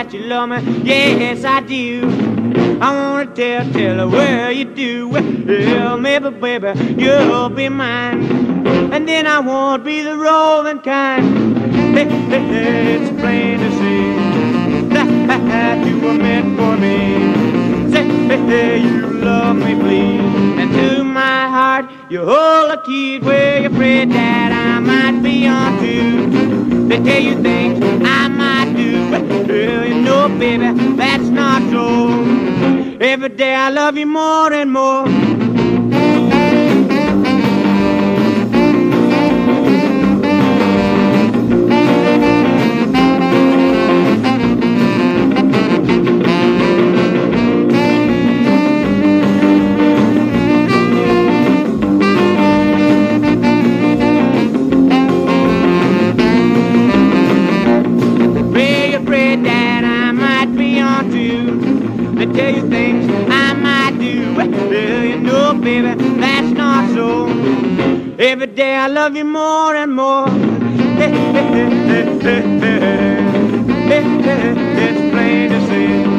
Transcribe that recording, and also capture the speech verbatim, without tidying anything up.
that you love me. Yes, I do. I wanna tell, tell her where you do. Well, maybe, baby, you'll be mine, and then I won't be the roving kind. Hey, hey, hey, it's plain to see that you were meant for me. Say, hey, hey, you love me, please, and to my heart you hold a key. Where you're afraid that I might be on too. They tell you things I might do. Well, you know, baby, that's not true. Every day I love you more and more. They tell you things I might do. Well, you know, baby, that's not so. Every day I love you more and more. Hey, hey, hey, hey, hey, hey, hey, hey, it's plain to see.